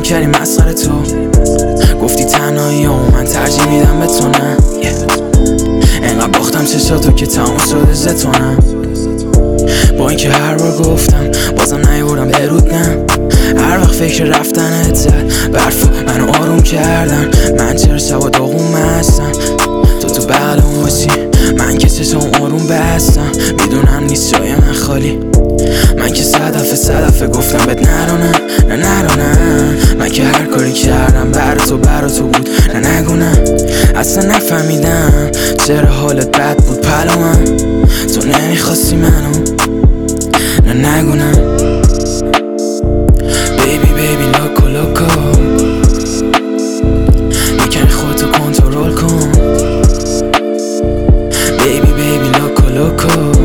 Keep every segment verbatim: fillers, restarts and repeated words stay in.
کردی مسخره تو، گفتی تنهایی و من ترجیح میدم به تو نه. انقدر باختم چشاتو که تموم شده زتونم، با اینکه هر بار گفتم بازم نیوردم برود نه. هر وقت فکر رفتنت زد برفو منو آروم کردن، من چرا شبا داغون هستم تو تو بغلم باشی، من که چشام آروم بستم میدونم نیست جای من خالی. من که صدفه صدفه گفتم بهت نرو نه نه نرو نه، من که هر کاری کردم برا تو برا تو بود نه نگو نه. اصلا نفهمیدم چرا حالت بد بود پلو من، تو نمیخواستی منو نه نگو نه. بیبی بیبی لوکو لوکو میکنی خودتو کنترل کن، بیبی بیبی لوکو لوکو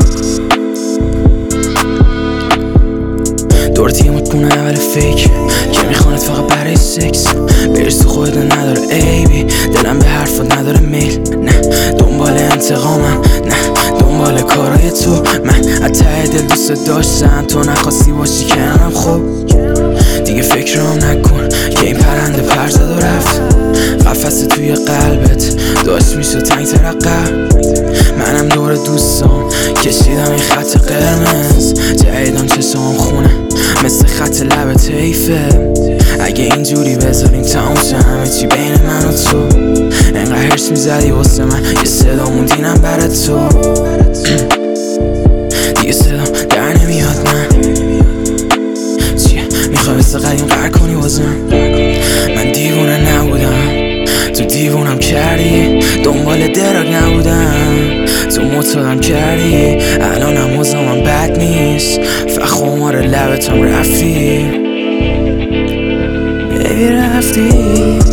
دور تیمت کنه اول فیک که میخواند فقط برای سکس، برس تو خودت نداره ایبی، دلم به حرفات نداره میل نه. دنبال انتقامم نه دنبال کارای تو، من از ته دل دوست داشتم تو نخواستی باشی کنارم. خب دیگه فکرم نکن که این پرنده پر زد و رفت، قفس توی قلبت داشت میشد تنگ ترقب. منم دور دوستام کشیدم این خط قرمز، جدیدم چشام خونه مثل خط لب طیفه. اگه اینجوری بذاریم تموم شه همه چی بین من و تو، انقدر هرس میزدی واسه من یه صدا موندینم برای تو، دیگه صدام در نمیاد من چیه میخوای مثل قدیم قرار کنی بازم. من دیوونه نبودم تو دیوونم کردی، دنبال دراگ نبودم تو معتادم کردی، الانم وضعم بد نیست فقط خمار لبتم رفتی بیبی رفتی.